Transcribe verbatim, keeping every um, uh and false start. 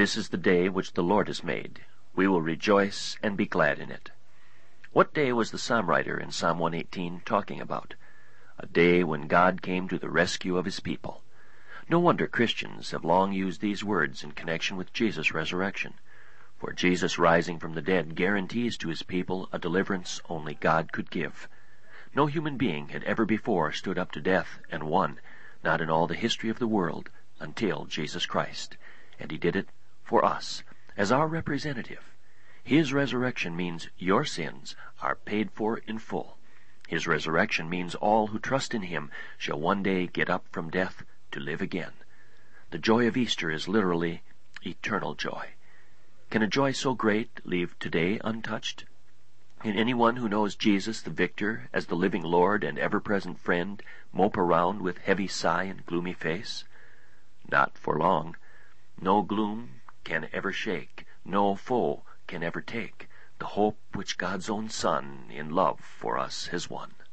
This is the day which the Lord has made. We will rejoice and be glad in it. What day was the psalm writer in Psalm one eighteen talking about? A day when God came to the rescue of his people. No wonder Christians have long used these words in connection with Jesus' resurrection. For Jesus rising from the dead guarantees to his people a deliverance only God could give. No human being had ever before stood up to death and won, not in all the history of the world, until Jesus Christ. And he did it for us, as our representative. His resurrection means your sins are paid for in full. His resurrection means all who trust in him shall one day get up from death to live again. The joy of Easter is literally eternal joy. Can a joy so great leave today untouched? Can anyone who knows Jesus the victor as the living Lord and ever-present friend mope around with heavy sigh and gloomy face? Not for long. No gloom can ever shake, no foe can ever take the hope which God's own Son in love for us has won.